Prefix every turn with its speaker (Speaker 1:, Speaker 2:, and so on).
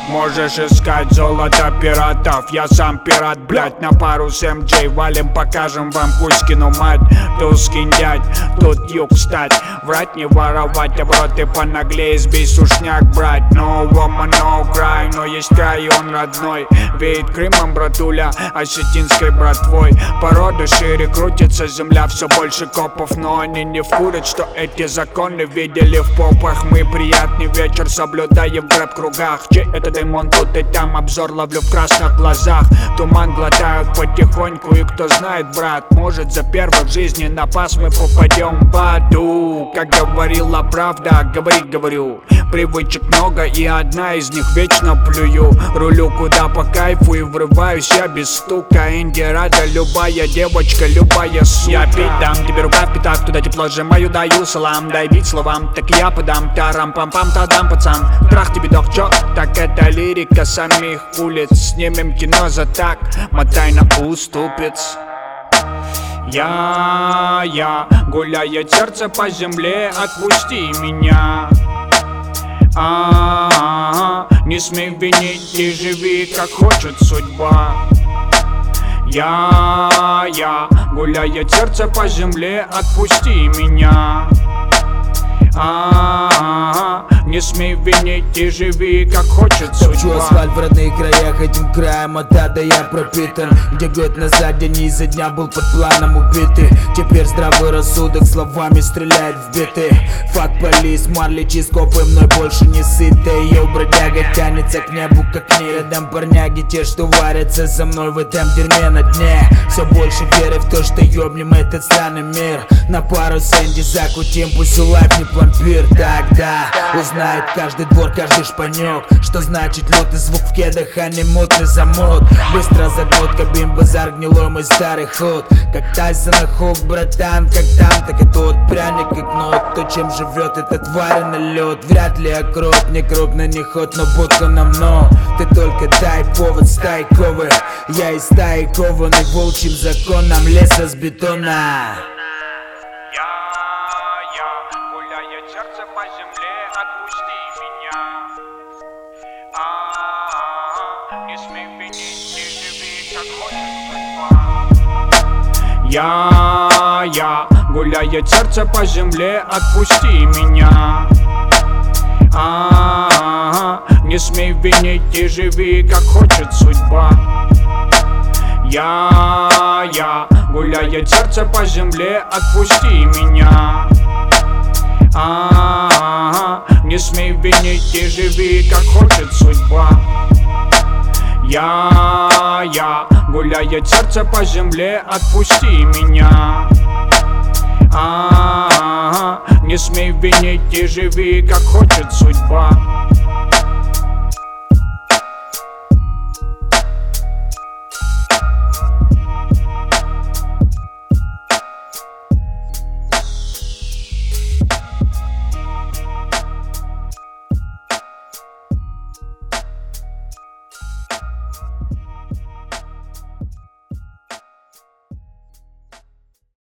Speaker 1: Можешь искать золото пиратов, я сам пират, блять. На пару с МД валим, покажем вам Кузькину мать. Тут скинь дядь, тут юг встать, врать не воровать, обороты понаглее, сбей сушняк брать. No woman, no cry, но есть край, он родной. Веет Крымом, братуля, осетинской братвой. Породы шире крутится, земля все больше копов, но они не вкурят, что эти законы видели в попах. Мы приятный вечер соблюдаем в рэп-кругах. Чей это демон, тут и там обзор ловлю в красных глазах. Туман глотают потихоньку, и кто знает, брат, может за первый в жизни на пас мы попадем в аду. Как говорила правда, говорю. Привычек много, и одна из них вечно плюю. Рулю куда по кайфу и врываюсь я без стука. Инди рада любая девочка, любая сука. Я пить дам, тебе рука в пятак, туда тепло сжимаю, даю салам. Дай бить словам, так я подам. Тарам-пам-пам, тадам, пацан. Трах тебе дох, чё? Так это лирика самих улиц. Снимем кино за так, мотай на уступец. Я гуляет сердце по земле, отпусти меня. Не смей винить и живи, как хочет судьба. Я гуляет сердце по земле, отпусти меня. Не смей винить и живи, как хочет судьба.
Speaker 2: Топчу асфальт в родных краях, этим краем от ада я пропитан. Где год назад день изо дня был под планом убитый. Теперь здравый рассудок словами стреляет в биты. Фак полис, марли, чископы мной больше не сыты. Йоу, бродяга тянется к небу, как к ней. Рядом парняги, те, что варятся со мной в этом дерьме на дне. Все больше веры в то, что ёбнем этот странный мир. На пару с Энди закутим, пусть у лайф не пломбир. Тогда узнает каждый двор, каждый шпанёк, что значит лютый звук в кедах, а не мутный замок. Быстро заглотка, бим-базар, гнилой мой старый ход. Как Тайсон и Хук, братан, как там, так и тут. Пряник и кнот, то чем живет этот тварь на лед. Вряд ли окроп, не крупный, не ход, но будка нам но. Ты только дай повод, стайковый. Я из стаи кованный волчьим законом леса с бетона.
Speaker 1: Гуляет сердце по земле, отпусти меня. Не смей винить и живи, как хочет судьба. Я гуляет сердце по земле, отпусти меня. Не смей винить и живи, как хочет судьба. Я гуляет сердце по земле, отпусти меня. Не смей винить и живи, как хочет судьба. Я гуляет сердце по земле, отпусти меня. Не смей винить и живи, как хочет судьба.